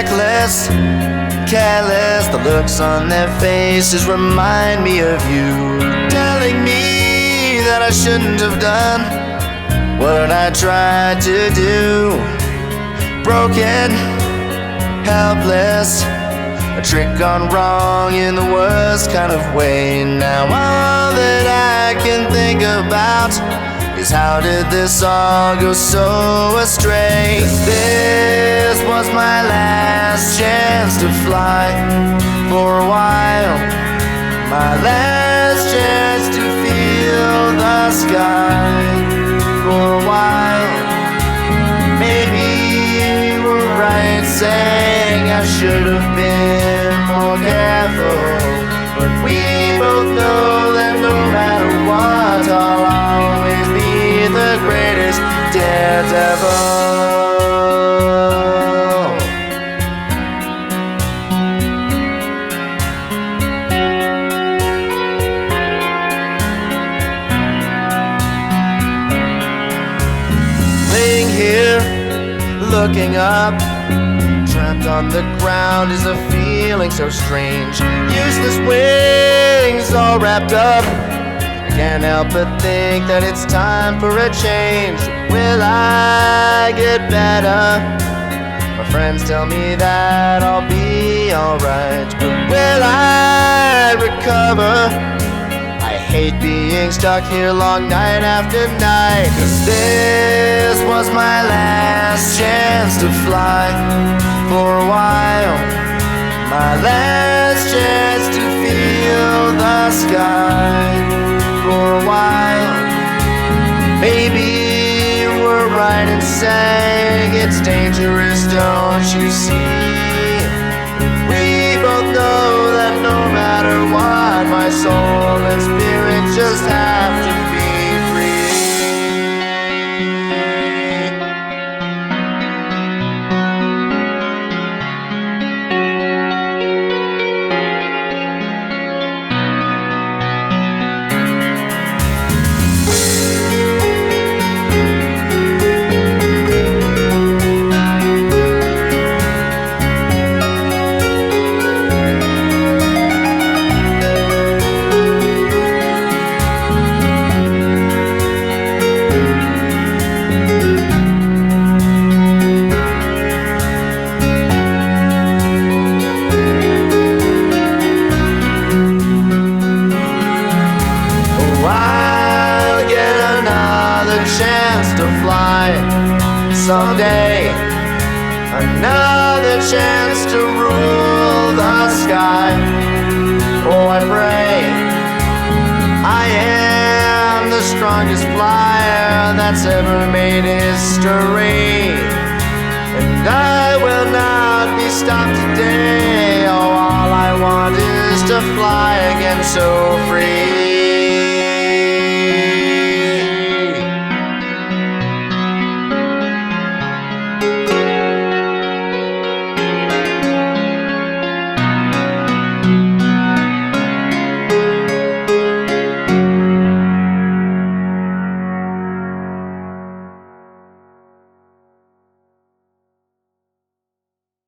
reckless, careless. The looks on their faces remind me of you, telling me that I shouldn't have done what I tried to do. Broken, helpless, a trick gone wrong in the worst kind of way. Now all that I can think about is how did this all go so astray? This was my last chance to fly for a while, my last chance to feel the sky for a while. Maybe you were right saying I should have been more careful, but we both know that no matter what, I'll always be the greatest daredevil. Laying here, looking up, trapped on the ground is a feeling so strange. Useless wings all wrapped up, I can't help but think that it's time for a change. Will I get better? My friends tell me that I'll be alright, but will I recover? I hate being stuck here long night after night, 'cause this was my last chance to fly for a while, my last chance to feel the sky for a while. Maybe you were right in saying it's dangerous, don't you see? We both know that no matter what, my soul and spirit just have to be free. Chance to fly someday, another chance to rule the sky. Oh, I pray I am the strongest flyer that's ever made history, and I will not be stopped today. Oh, all I want is to fly again so free.